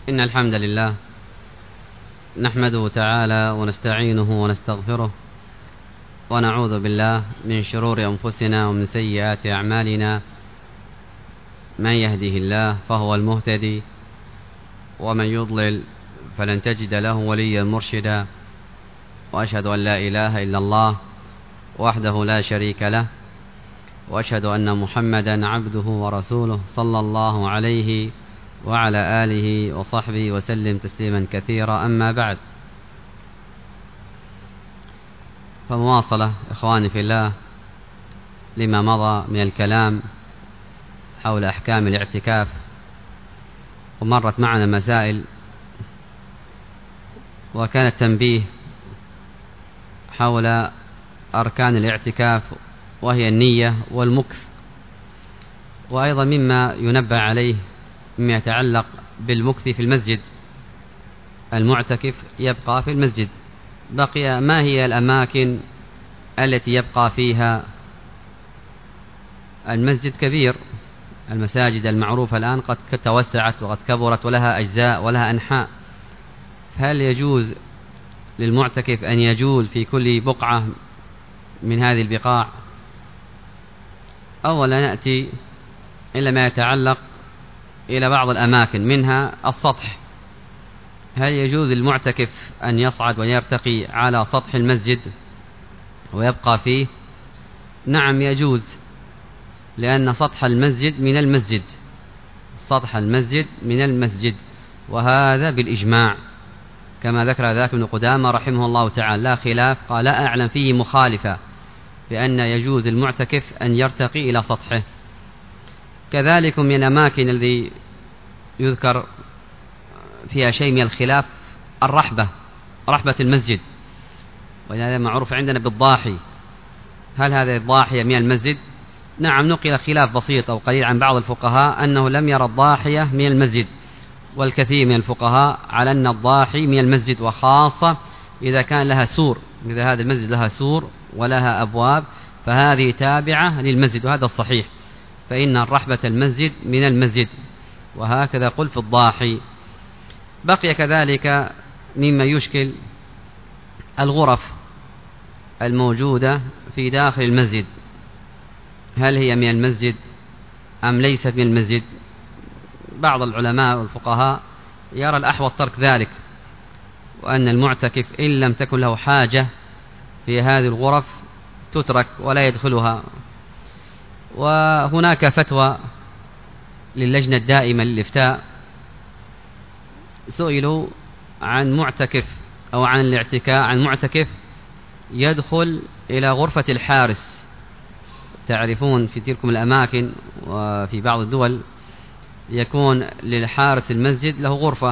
إن الحمد لله نحمده تعالى ونستعينه ونستغفره ونعوذ بالله من شرور أنفسنا ومن سيئات أعمالنا. من يهده الله فهو المهتدي ومن يضلل فلن تجد له وليا مرشدا. وأشهد أن لا إله إلا الله وحده لا شريك له، وأشهد أن محمدا عبده ورسوله صلى الله عليه وعلى آله وصحبه وسلم تسليما كثيرا. أما بعد، فمواصلة إخواني في الله لما مضى من الكلام حول أحكام الاعتكاف، ومرت معنا مسائل وكان التنبيه حول أركان الاعتكاف وهي النية والمكث، وأيضا مما ينبه عليه مما يتعلق بالمكث في المسجد. المعتكف يبقى في المسجد. بقي ما هي الأماكن التي يبقى فيها؟ المسجد كبير، المساجد المعروفة الآن قد توسعت وقد كبرت ولها أجزاء ولها أنحاء. هل يجوز للمعتكف أن يجول في كل بقعة من هذه البقاع؟ أولا نأتي إلى ما يتعلق إلى بعض الأماكن، منها السطح. هل يجوز للمعتكف أن يصعد ويرتقي على سطح المسجد ويبقى فيه؟ نعم يجوز، لأن سطح المسجد من المسجد، سطح المسجد من المسجد، وهذا بالإجماع كما ذكر ذاك ابن قدامة رحمه الله تعالى، لا خلاف، قال لا أعلم فيه مخالفة بأن يجوز المعتكف أن يرتقي إلى سطحه. كذلك من الأماكن الذي يذكر فيها شيء من الخلاف رحبة المسجد، وهذا معروف عندنا بالضاحي. هل هذا الضاحية من المسجد؟ نعم، نقل خلاف بسيط أو قليل عن بعض الفقهاء أنه لم يرى الضاحية من المسجد، والكثير من الفقهاء على أن الضاحي من المسجد، وخاصة إذا كان لها سور، إذا هذا المسجد لها سور ولها أبواب فهذه تابعة للمسجد، وهذا الصحيح، فإن الرحبة المسجد من المسجد، وهكذا قل في الضاحي. بقي كذلك مما يشكل الغرف الموجودة في داخل المسجد، هل هي من المسجد أم ليست من المسجد؟ بعض العلماء والفقهاء يرى الأحوط ترك ذلك، وأن المعتكف إن لم تكن له حاجة في هذه الغرف تترك ولا يدخلها. وهناك فتوى للجنة الدائمة للإفتاء، سئلوا عن معتكف أو عن الاعتكاف، عن معتكف يدخل إلى غرفة الحارس. تعرفون في تلك الأماكن وفي بعض الدول يكون للحارس المسجد له غرفة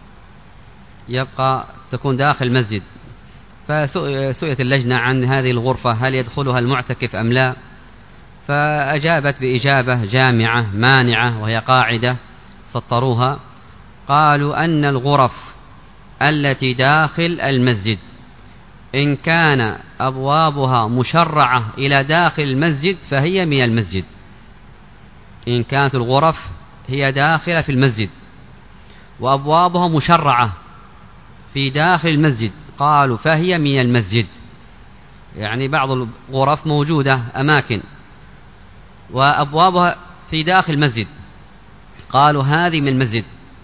تكون داخل المسجد، فسئلت اللجنة عن هذه الغرفة هل يدخلها المعتكف أم لا، فأجابت بإجابة جامعة مانعة، وهي قاعدة سطروها، قالوا أن الغرف التي داخل المسجد إن كان أبوابها مشرعة إلى داخل المسجد فهي من المسجد. إن كانت الغرف هي داخلة في المسجد وأبوابها مشرعة في داخل المسجد، قالوا فهي من المسجد. يعني بعض الغرف موجودة أماكن وأبوابها في داخل المسجد، قالوا هذه من المسجد.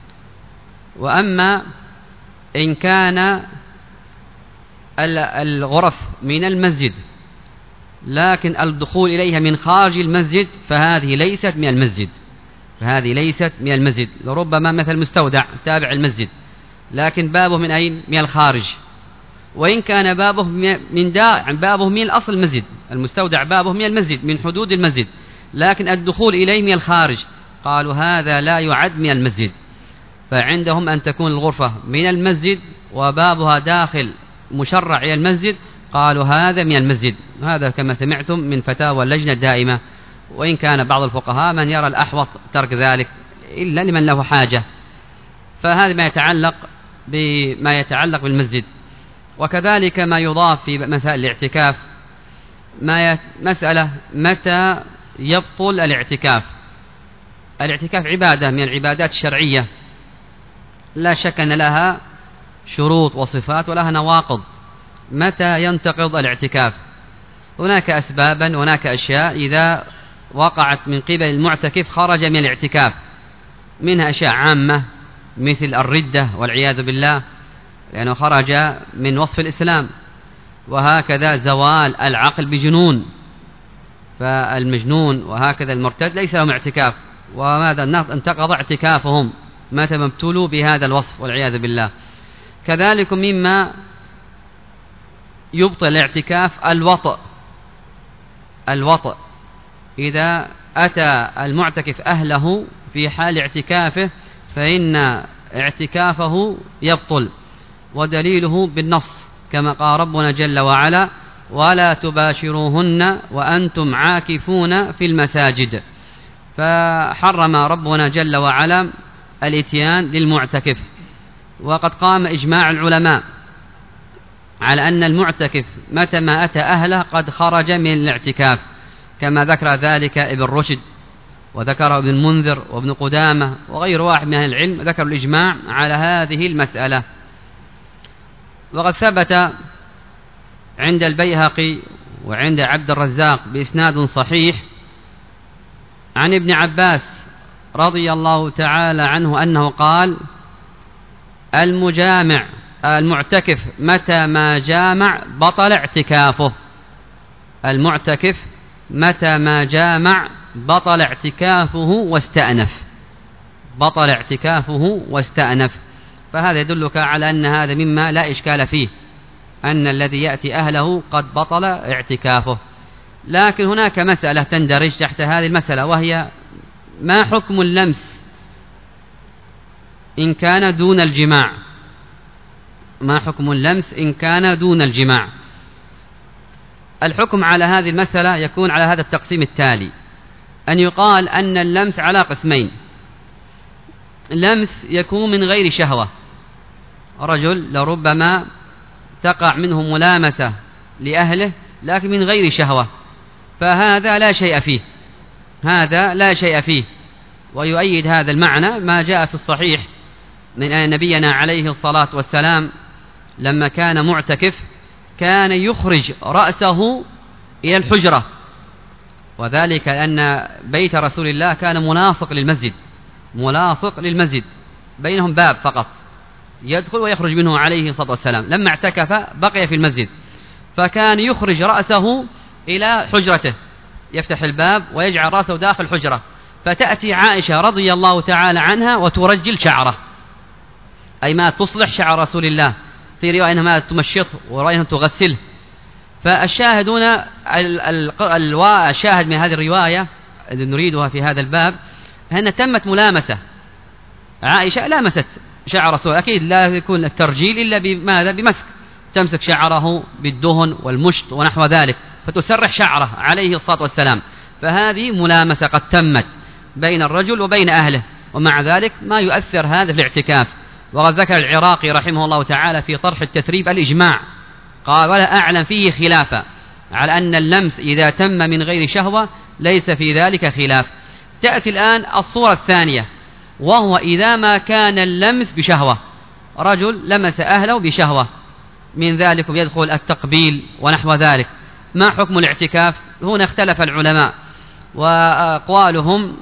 وأما إن كان الغرف من المسجد لكن الدخول إليها من خارج المسجد فهذه ليست من المسجد، فهذه ليست من المسجد. لربما مثل مستودع تابع المسجد لكن بابه من أين؟ من الخارج. وإن كان بابه من الأصل المسجد، المستودع بابه من المسجد من حدود المسجد، لكن الدخول إليه من الخارج، قالوا هذا لا يعد من المسجد. فعندهم أن تكون الغرفة من المسجد وبابها داخل مشرع إلى المسجد، قالوا هذا من المسجد. هذا كما سمعتم من فتاوى اللجنة الدائمة، وإن كان بعض الفقهاء من يرى الأحوط ترك ذلك إلا لمن له حاجة. فهذا ما يتعلق بالمسجد. وكذلك ما يضاف في مسائل الاعتكاف، مسألة متى يبطل الاعتكاف. الاعتكاف عبادة من العبادات الشرعية، لا شك أن لها شروط وصفات ولها نواقض. متى ينتقض الاعتكاف؟ هناك أسبابا، هناك أشياء إذا وقعت من قبل المعتكف خرج من الاعتكاف، منها أشياء عامة مثل الردة والعياذ بالله لأنه خرج من وصف الإسلام، وهكذا زوال العقل بجنون، فالمجنون وهكذا المرتد ليس لهم اعتكاف، وماذا انتقض اعتكافهم متى ما ابتلوا بهذا الوصف والعياذ بالله. كذلك مما يبطل الاعتكاف الوطء إذا أتى المعتكف أهله في حال اعتكافه فإن اعتكافه يبطل، ودليله بالنص كما قال ربنا جل وعلا: ولا تباشروهن وأنتم عاكفون في المساجد. فحرم ربنا جل وعلا الاتيان للمعتكف. وقد قام إجماع العلماء على أن المعتكف متى ما أتى أهله قد خرج من الاعتكاف، كما ذكر ذلك ابن رشد وذكره ابن المنذر وابن قدامة وغير واحد من أهل العلم، ذكروا الإجماع على هذه المسألة. وقد ثبت عند البيهقي وعند عبد الرزاق بإسناد صحيح عن ابن عباس رضي الله تعالى عنه أنه قال: المعتكف متى ما جامع بطل اعتكافه. المعتكف متى ما جامع بطل اعتكافه واستأنف. فهذا يدلك على أن هذا مما لا إشكال فيه، أن الذي يأتي أهله قد بطل اعتكافه. لكن هناك مسألة تندرج تحت هذه المسألة، وهي ما حكم اللمس إن كان دون الجماع؟ ما حكم اللمس إن كان دون الجماع؟ الحكم على هذه المسألة يكون على هذا التقسيم التالي: أن يقال أن اللمس على قسمين. لمس يكون من غير شهوة، رجل لربما تقع منه ملامسة لأهله لكن من غير شهوة، فهذا لا شيء فيه. ويؤيد هذا المعنى ما جاء في الصحيح من نبينا عليه الصلاة والسلام لما كان معتكف كان يخرج رأسه إلى الحجرة، وذلك لأن بيت رسول الله كان ملاصق للمسجد، بينهم باب فقط يدخل ويخرج منه عليه الصلاة والسلام. لما اعتكف بقي في المسجد، فكان يخرج رأسه إلى حجرته، يفتح الباب ويجعل رأسه داخل الحجرة، فتأتي عائشة رضي الله تعالى عنها وترجل شعره، أي ما تصلح شعر رسول الله، في رواية أنها ما تمشطه ورواية أنها تغسله. فالشاهدون الشاهد من هذه الرواية التي نريدها في هذا الباب أن تمت ملامسة، عائشة لامست شعر رسول، أكيد لا يكون الترجيل إلا بماذا؟ بمسك، تمسك شعره بالدهن والمشط ونحو ذلك فتسرح شعره عليه الصلاة والسلام. فهذه ملامسة قد تمت بين الرجل وبين أهله، ومع ذلك ما يؤثر هذا في الاعتكاف. وقد ذكر العراقي رحمه الله تعالى في طرح التثريب الإجماع، قال: ولا أعلم فيه خلافا، على أن اللمس إذا تم من غير شهوة ليس في ذلك خلاف. تأتي الآن الصورة الثانية، وهو إذا ما كان اللمس بشهوة، رجل لمس أهله بشهوة، من ذلك يدخل التقبيل ونحو ذلك، ما حكم الاعتكاف؟ هنا اختلف العلماء، وأقوالهم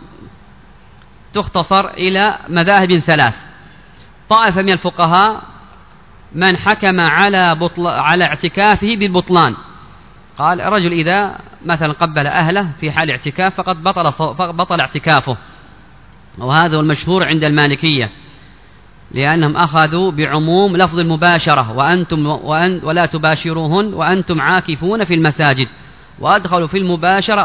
تختصر إلى مذاهب ثلاث. طائفة من الفقهاء من حكم على اعتكافه بالبطلان، قال: رجل إذا مثلا قبل أهله في حال اعتكاف فقد بطل اعتكافه، وهذا هو المشهور عند المالكية، لأنهم أخذوا بعموم لفظ المباشرة ولا تباشروهن وأنتم عاكفون في المساجد، وأدخلوا في المباشرة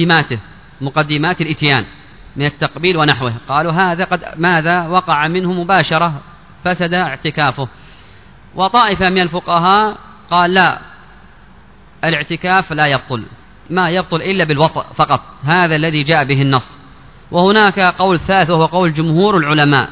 مقدمات الإتيان من التقبيل ونحوه، قالوا هذا قد ماذا وقع منه مباشرة فسد اعتكافه. وطائفة من الفقهاء قال: لا، الاعتكاف لا يبطل، ما يبطل إلا بالوطء فقط، هذا الذي جاء به النص. وهناك قول ثالث وهو قول جمهور العلماء،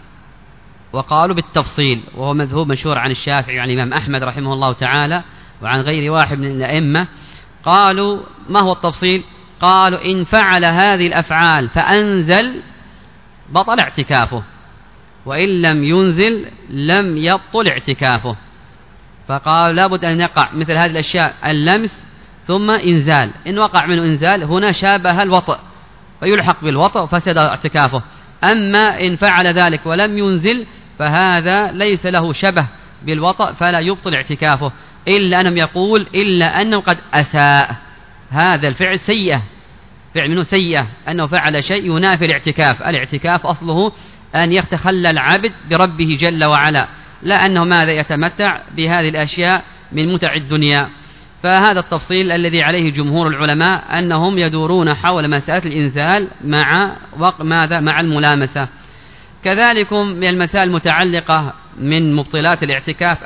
وقالوا بالتفصيل، وهو مذهوب مشهور عن الشافعي وعن الإمام أحمد رحمه الله تعالى وعن غير واحد من الأئمة. قالوا: ما هو التفصيل؟ قالوا: إن فعل هذه الأفعال فأنزل بطل اعتكافه، وإن لم ينزل لم يبطل اعتكافه. فقال لابد أن يقع مثل هذه الأشياء اللمس ثم إنزال، إن وقع منه إنزال هنا شابه الوطء فيلحق بالوطء فسد اعتكافه. أما إن فعل ذلك ولم ينزل فهذا ليس له شبه بالوطء فلا يبطل اعتكافه، إلا أنهم يقول إلا أنه قد أساء، هذا الفعل سيئة، فعل منه سيئة، أنه فعل شيء ينافي الاعتكاف. الاعتكاف أصله أن يتخلى العبد بربه جل وعلا، لا أنه ماذا يتمتع بهذه الأشياء من متع الدنيا. فهذا التفصيل الذي عليه جمهور العلماء أنهم يدورون حول مسألة الإنزال مع الملامسة. كذلك من المسائل المتعلقة من مبطلات الاعتكاف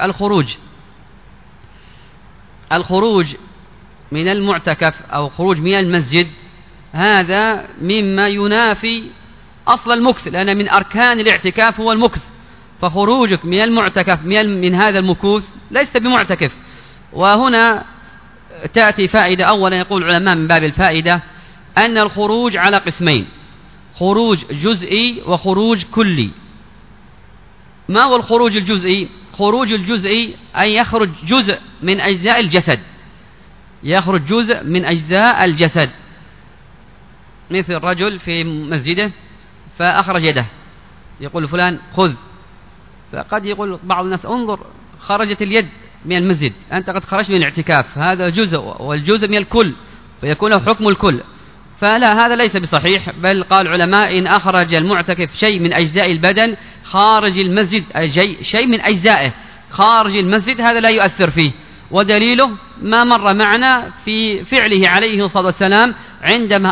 الخروج من المعتكف أو خروج من المسجد، هذا مما ينافي أصل المكث، لأن من أركان الاعتكاف هو المكث، فخروجك من المعتكف من هذا المكوث ليس بمعتكف. وهنا تأتي فائدة. أولا يقول العلماء من باب الفائدة أن الخروج على قسمين، خروج جزئي وخروج كلي. ما هو الخروج الجزئي؟ خروج الجزئي أن يخرج جزء من أجزاء الجسد، يخرج جزء من أجزاء الجسد، مثل الرجل في مسجده فأخرج يده، يقول فلان خذ، فقد يقول بعض الناس انظر خرجت اليد من المسجد، أنت قد خرجت من الاعتكاف، هذا جزء والجزء من الكل فيكون له حكم الكل. فلا، هذا ليس بصحيح، بل قال العلماء إن أخرج المعتكف شيء من أجزاء البدن خارج المسجد، شيء من أجزائه خارج المسجد، هذا لا يؤثر فيه. ودليله ما مر معنا في فعله عليه الصلاة والسلام عندما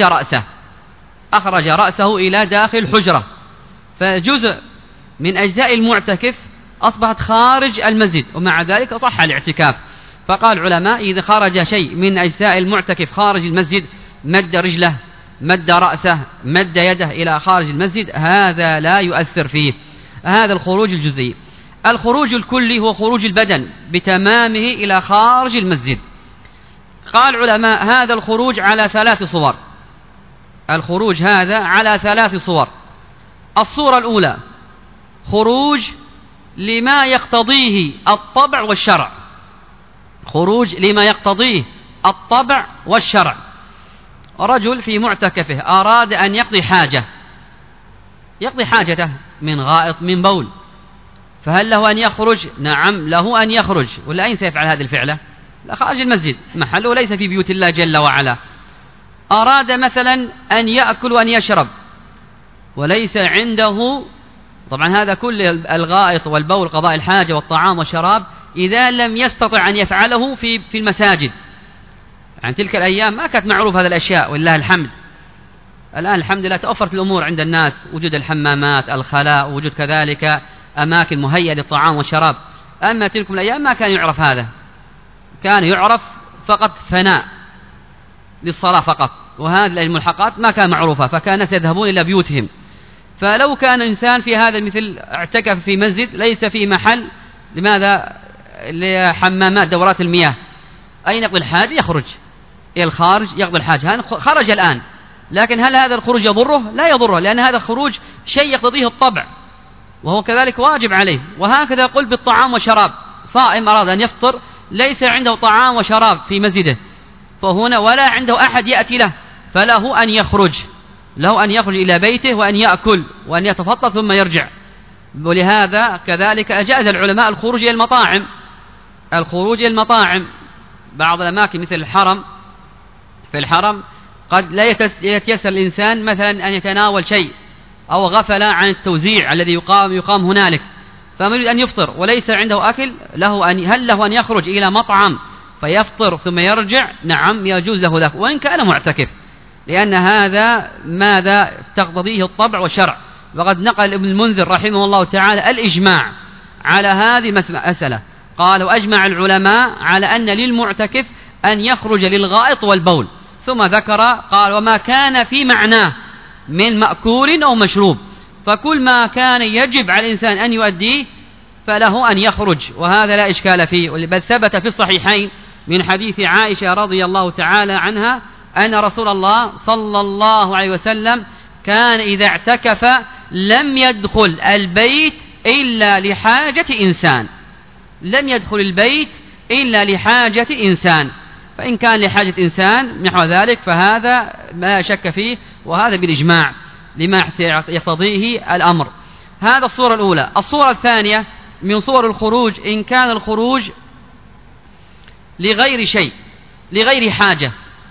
أخرج رأسه إلى داخل الحجرة، فجزء من أجزاء المعتكف أصبحت خارج المسجد، ومع ذلك صح الاعتكاف. فقال العلماء إذا خرج شيء من أجزاء المعتكف خارج المسجد، مد رجله، مد رأسه، مد يده إلى خارج المسجد، هذا لا يؤثر فيه. هذا الخروج الجزئي. الخروج الكلي هو خروج البدن بتمامه إلى خارج المسجد. قال العلماء هذا الخروج على 3 صور. الخروج هذا على 3 صور. الصورة الأولى خروج لما يقتضيه الطبع والشرع، خروج لما يقتضيه الطبع والشرع. رجل في معتكفه أراد أن يقضي حاجته من غائط من بول، فهل له أن يخرج؟ نعم له أن يخرج. ولا أين سيفعل هذه الفعلة؟ لا، خارج المسجد، محله ليس في بيوت الله جل وعلا. أراد مثلا أن يأكل وأن يشرب وليس عنده، طبعا هذا كل الغائط والبول قضاء الحاجة والطعام والشراب إذا لم يستطع أن يفعله في المساجد. يعني تلك الأيام ما كانت معروف هذه الأشياء ولله الحمد. الآن الحمد لله توفرت الأمور عند الناس، وجود الحمامات، الخلاء، وجود كذلك أماكن مهيئة للطعام والشراب. أما تلك الأيام ما كان يعرف هذا، كان يعرف فقط فناء للصلاة فقط، وهذه الملحقات ما كان معروفة، فكان الناس يذهبون إلى بيوتهم. فلو كان إنسان في هذا المثل اعتكف في مسجد ليس فيه محل، لماذا؟ لحمامات دورات المياه، أين يقضي الحاجة؟ يخرج إلى الخارج يقضي الحاجة. خرج الآن، لكن هل هذا الخروج يضره؟ لا يضره، لأن هذا الخروج شيء يقتضيه الطبع وهو كذلك واجب عليه. وهكذا يقول بالطعام والشراب، صائم أراد أن يفطر ليس عنده طعام وشراب في مسجده، فهنا ولا عنده أحد يأتي له، فله أن يخرج، له أن يخرج إلى بيته وأن يأكل وأن يتفطر ثم يرجع. ولهذا كذلك أجاز العلماء الخروج إلى المطاعم. الخروج إلى المطاعم، بعض الأماكن مثل الحرم، في الحرم قد لا يتيسر الإنسان مثلا أن يتناول شيء أو غفل عن التوزيع الذي يقام هنالك، فمن يريد أن يفطر وليس عنده أكل، هل له أن يخرج إلى مطعم فيفطر ثم يرجع؟ نعم يجوز له ذلك وإن كان معتكف، لأن هذا ماذا تقتضيه الطبع والشرع. وقد نقل ابن المنذر رحمه الله تعالى الإجماع على هذه المسألة، قال وأجمع العلماء على أن للمعتكف أن يخرج للغائط والبول، ثم ذكر قال وما كان في معناه من مأكول أو مشروب، فكل ما كان يجب على الإنسان أن يؤديه فله أن يخرج، وهذا لا إشكال فيه. بل ثبت في الصحيحين من حديث عائشة رضي الله تعالى عنها أن رسول الله صلى الله عليه وسلم كان إذا اعتكف لم يدخل البيت إلا لحاجة إنسان، لم يدخل البيت إلا لحاجة إنسان، فإن كان لحاجة إنسان نحو ذلك فهذا ما شك فيه، وهذا بالإجماع لما يقتضيه الأمر. هذا الصورة الأولى. الصورة الثانية من صور الخروج إن كان الخروج لغير شيء، لغير حاجة.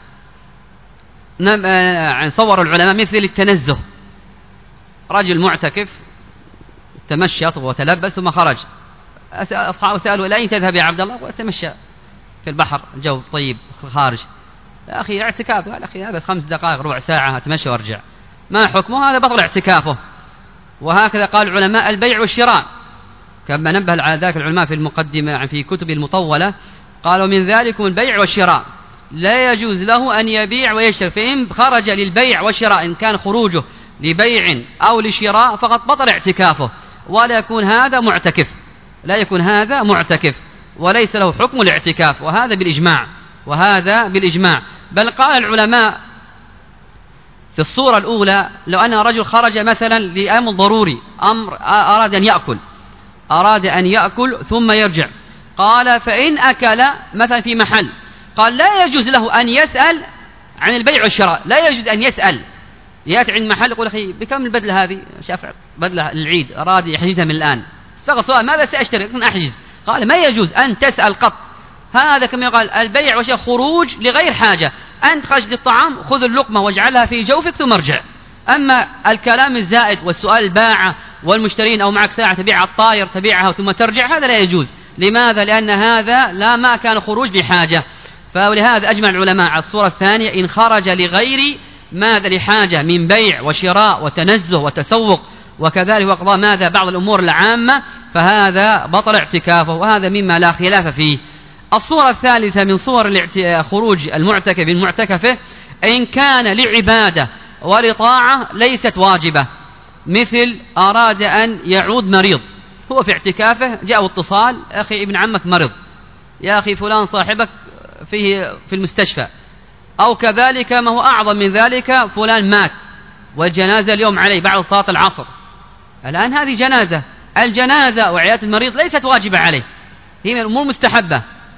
صور العلماء مثل التنزه، رجل معتكف تمشط وتلبس ثم خرج، أصحابه سألوا إلى أين تذهب يا عبد الله؟ وتمشى في البحر، جو طيب خارج. يا أخي اعتكاف، قال أخي بس 5 دقائق ربع ساعة أتمشى وارجع، ما حكمه؟ هذا بطل اعتكافه. وهكذا قال العلماء البيع والشراء، كما نبه على ذلك العلماء في المقدمة في كتب المطولة، قالوا من ذلكم البيع والشراء، لا يجوز له أن يبيع ويشتري، فإن خرج للبيع والشراء إن كان خروجه لبيع أو لشراء فقط بطل اعتكافه، ولا يكون هذا معتكف، لا يكون هذا معتكف وليس له حكم الاعتكاف، وهذا بالإجماع، وهذا بالإجماع. بل قال العلماء في الصورة الأولى لو أن رجل خرج مثلا لأمر ضروري، أمر أراد أن يأكل ثم يرجع، قال فإن أكل مثلا في محل، قال لا يجوز له أن يسأل عن البيع والشراء، لا يجوز أن يسأل، يأتي عند محل يقول أخي بكم البدلة هذه؟ شافع بدلة العيد أراد يحجزها من الآن، استغل سؤال ماذا سأشتري؟ يقول أحجز، قال ما يجوز أن تسأل قط. هذا كما يقال البيع والشراء خروج لغير حاجة، أنت خرج للطعام خذ اللقمة واجعلها في جوفك ثم ارجع. أما الكلام الزائد والسؤال الباعة والمشترين أو معك ساعة تبيع الطائر تبيعها ثم ترجع، هذا لا يجوز. لماذا؟ لأن هذا لا ما كان خروج بحاجة. فلهذا أجمع العلماء على الصورة الثانية إن خرج لغير ماذا لحاجة من بيع وشراء وتنزه وتسوق وكذلك وقضاء ماذا بعض الأمور العامة، فهذا بطل اعتكافه، وهذا مما لا خلاف فيه. الصورة الثالثة من صور خروج المعتكف من معتكفه إن كان لعبادة ولطاعة ليست واجبة، مثل أراد أن يعود مريض، هو في اعتكافه جاء اتصال أخي ابن عمك مرض، يا أخي فلان صاحبك في المستشفى، أو كذلك ما هو أعظم من ذلك فلان مات والجنازة اليوم عليه بعد صلاة العصر. الآن هذه جنازة، الجنازة وعيادة المريض ليست واجبة عليه، هي من الأمور مستحبة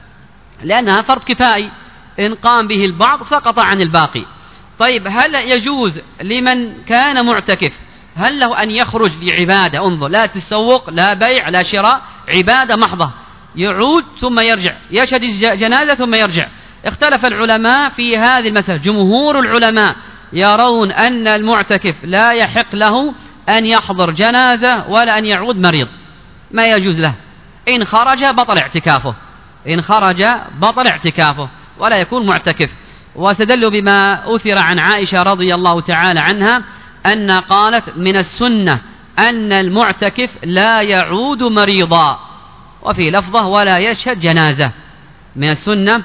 لأنها فرض كفائي، إن قام به البعض سقط عن الباقي. طيب هل يجوز لمن كان معتكف هل له أن يخرج لعبادة؟ انظر، لا تسوق لا بيع لا شراء، عبادة محضة، يعود ثم يرجع، يشهد جنازة ثم يرجع. اختلف العلماء في هذه المسألة، جمهور العلماء يرون أن المعتكف لا يحق له أن يحضر جنازة ولا أن يعود مريض، ما يجوز له، إن خرج بطل اعتكافه، إن خرج بطل اعتكافه ولا يكون معتكف. واستدلوا بما أثر عن عائشة رضي الله تعالى عنها أن قالت من السنة أن المعتكف لا يعود مريضا، وفي لفظة ولا يشهد جنازة. من السنة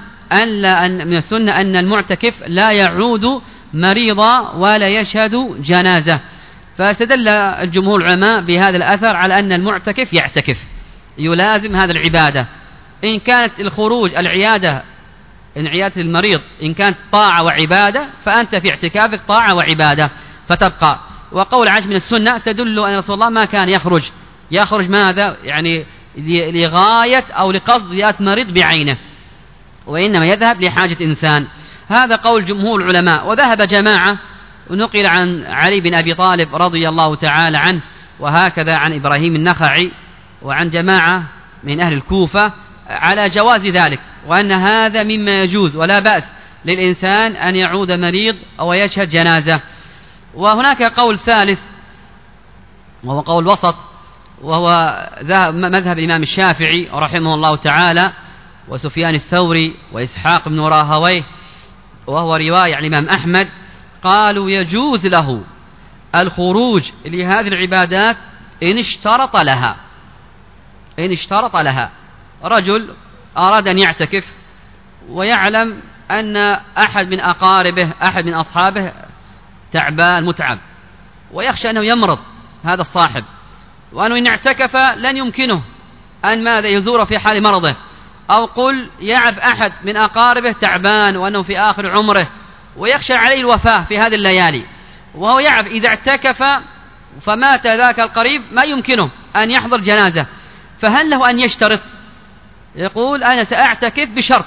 أن المعتكف لا يعود مريضا ولا يشهد جنازة. فاستدل الجمهور العلماء بهذا الأثر على أن المعتكف يعتكف يلازم هذا العبادة. إن كانت الخروج العيادة إن عيادة المريض إن كانت طاعة وعبادة فأنت في اعتكافك طاعة وعبادة فتبقى. وقول عائشة من السنة تدل أن رسول الله ما كان يخرج ماذا يعني لغاية أو لقصد زيارة مريض بعينه، وإنما يذهب لحاجة إنسان. هذا قول جمهور العلماء. وذهب جماعة ونقل عن علي بن أبي طالب رضي الله تعالى عنه، وهكذا عن إبراهيم النخعي وعن جماعة من أهل الكوفة على جواز ذلك، وأن هذا مما يجوز ولا بأس للإنسان أن يعود مريض أو يشهد جنازة. وهناك قول ثالث وهو قول وسط، وهو مذهب الإمام الشافعي رحمه الله تعالى وسفيان الثوري وإسحاق بن راهويه، وهو رواية عن الإمام أحمد، قالوا يجوز له الخروج لهذه العبادات إن اشترط لها. رجل أراد أن يعتكف ويعلم أن أحد من أقاربه أحد من أصحابه تعبان متعب، ويخشى أنه يمرض هذا الصاحب، وأنه إن اعتكف لن يمكنه أن ماذا يزور في حال مرضه، أو قل يعب أحد من أقاربه تعبان وأنه في آخر عمره ويخشى عليه الوفاة في هذه الليالي، وهو يعرف إذا اعتكف فمات ذاك القريب ما يمكنه أن يحضر جنازة، فهل له أن يشترط؟ يقول أنا سأعتكف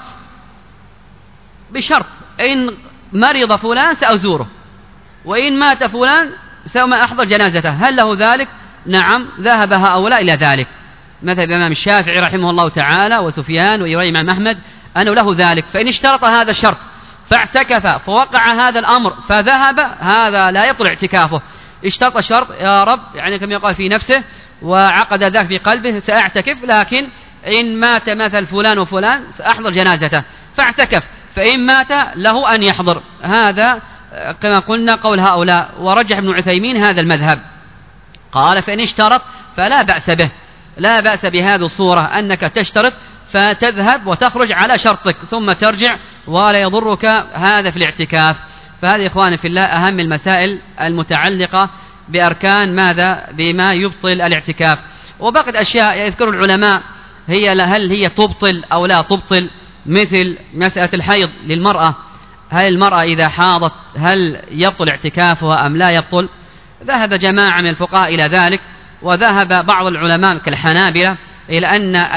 بشرط إن مرض فلان سأزوره، وإن مات فلان سوف أحضر جنازته، هل له ذلك؟ نعم، ذهب هؤلاء إلى ذلك، مثل الإمام الشافعي رحمه الله تعالى وسفيان وإمام أحمد أنه له ذلك. فإن اشترط هذا الشرط فاعتكف فوقع هذا الأمر فذهب، هذا لا يطلع اعتكافه. اشترط الشرط يا رب، يعني كما يقال في نفسه وعقد ذاك في قلبه سأعتكف، لكن إن مات مثل فلان وفلان سأحضر جنازته فاعتكف، فإن مات له أن يحضر. هذا كما قلنا قول هؤلاء، ورجح ابن عثيمين هذا المذهب، قال فإن اشترط فلا بأس به، لا بأس بهذه الصورة أنك تشترط فتذهب وتخرج على شرطك ثم ترجع ولا يضرك هذا في الاعتكاف. فهذه إخواني في الله أهم المسائل المتعلقة بأركان ماذا؟ بما يبطل الاعتكاف. وبقت أشياء يذكر العلماء هل هي تبطل أو لا تبطل، مثل مسألة الحيض للمرأة، هل المرأة إذا حاضت هل يبطل اعتكافها أم لا يبطل؟ ذهب جماعة من الفقهاء إلى ذلك، وذهب بعض العلماء كالحنابلة إلى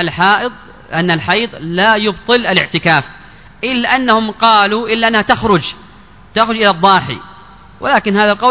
أن الحيض لا يبطل الاعتكاف، إلا أنهم قالوا إلا أنها تخرج إلى الضاحي، ولكن هذا القول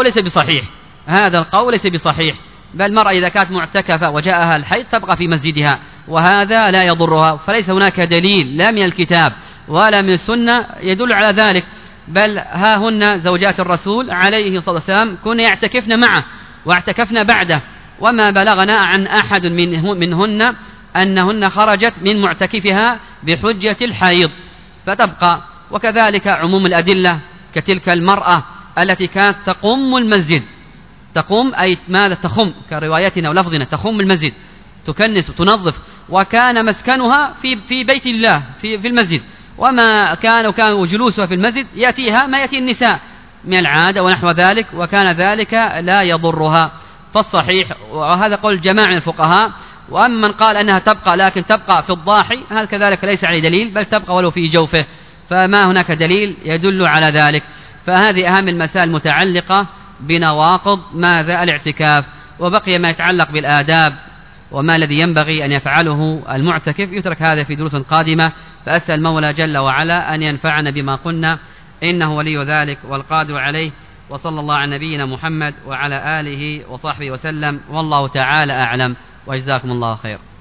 ليس بصحيح، بل المرأة إذا كانت معتكفة وجاءها الحيض تبقى في مسجدها، وهذا لا يضرها. فليس هناك دليل لا من الكتاب ولا من السنة يدل على ذلك، بل ها هن زوجات الرسول عليه الصلاة والسلام كن يعتكفن معه واعتكفن بعده، وما بلغنا عن أحد منهن أنهن خرجت من معتكفها بحجة الحيض فتبقى. وكذلك عموم الأدلة كتلك المرأة التي كانت تقوم المسجد، تقوم أي ماذا؟ تخم، كروايتنا ولفظنا تخم المسجد، تكنس وتنظف، وكان مسكنها في بيت الله في المسجد، وما كان جلوسها في المسجد يأتيها ما يأتي النساء من العادة ونحو ذلك، وكان ذلك لا يضرها. فالصحيح، وهذا قول جماعة من الفقهاء، وأما من قال أنها تبقى لكن تبقى في الضاحي، هذا كذلك ليس عليه دليل، بل تبقى ولو في جوفه، فما هناك دليل يدل على ذلك. فهذه أهم المسائل المتعلقة بنواقض ماذا؟ الاعتكاف. وبقي ما يتعلق بالآداب وما الذي ينبغي أن يفعله المعتكف، يترك هذا في دروس قادمة. فأسأل المولى جل وعلا أن ينفعنا بما قلنا، إنه ولي ذلك والقادر عليه. وصلى الله على نبينا محمد وعلى آله وصحبه وسلم، والله تعالى أعلم، وجزاكم الله خير.